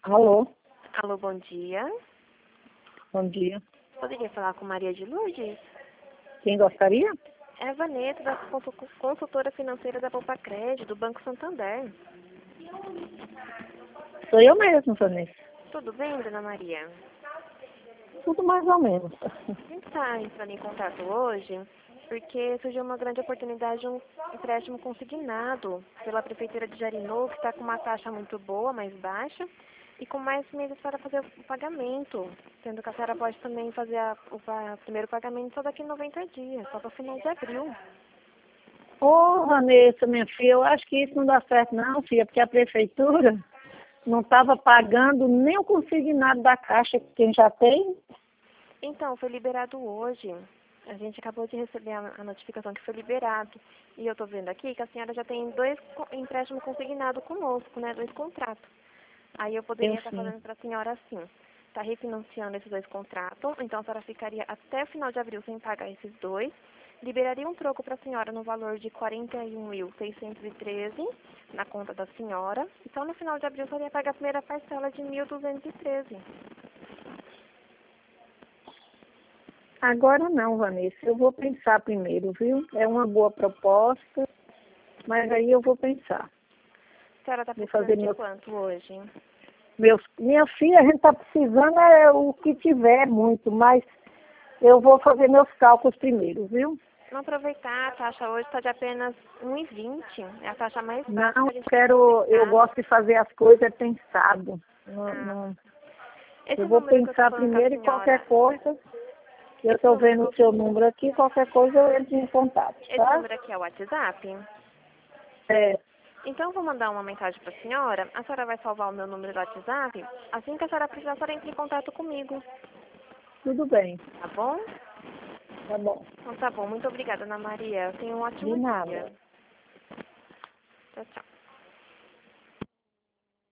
Alô, Alô, bom dia. bom dia. Poderia falar com Maria de Lourdes? Quem gostaria? É a Vanessa, da consultora financeira da Poupa Crédito, do Banco Santander. Sou eu mesmo, Vanessa. Tudo bem, dona Maria? Tudo mais ou menos. A gente está entrando em contato hoje porque surgiu uma grande oportunidade de um empréstimo consignado pela Prefeitura de Jarinu, que está com uma taxa muito boa, mais baixa, e com mais meses para fazer o pagamento, sendo que a senhora pode também fazer o primeiro pagamento só daqui a 90 dias, só para o final de abril. Ô, Vanessa, minha filha, eu acho que isso não dá certo não, filha, porque a prefeitura não estava pagando nem o consignado da Caixa que quem já tem. Então, foi liberado hoje. A gente acabou de receber a notificação que foi liberado. E eu estou vendo aqui que a senhora já tem dois empréstimos consignados conosco, né? 2 contratos. Aí eu Eu poderia estar sim. fazendo para a senhora assim. Está refinanciando esses 2 contratos. Então a senhora ficaria até o final de abril sem pagar esses 2. Liberaria um troco para a senhora no valor de 41.613 na conta da senhora. Então no final de abril você ia pagar a primeira parcela de 1.213. Agora não, Vanessa, eu vou pensar primeiro, viu? É uma boa proposta, mas aí eu vou pensar. A senhora está Vou precisando fazer de quanto hoje? minha filha, a gente está precisando é o que tiver muito, mas eu vou fazer meus cálculos primeiro, viu? Não aproveitar, a taxa hoje está de apenas 1,20. É a taxa mais baixa Não, que a gente tem consignado. eu gosto de fazer as coisas pensado. Ah, Eu esse vou número que eu estou pensar falando com a primeiro e qualquer senhora, coisa, eu esse estou vendo número, o seu número aqui, qualquer coisa eu entro em contato, esse tá? número aqui é o WhatsApp? É, Então eu vou mandar uma mensagem para a senhora vai salvar o meu número do WhatsApp, assim que a senhora precisar, a senhora entra em contato comigo, tudo bem, tá bom? tá bom. Então tá bom, muito obrigada, Ana Maria. Tenha um De ótimo nada. dia. Tchau, tchau.